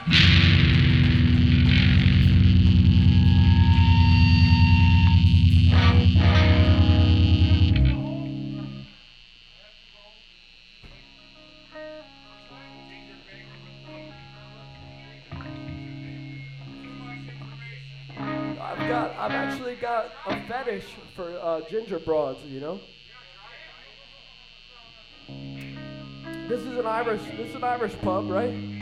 I've actually got a fetish for ginger broads, you know? This is an Irish pub, right?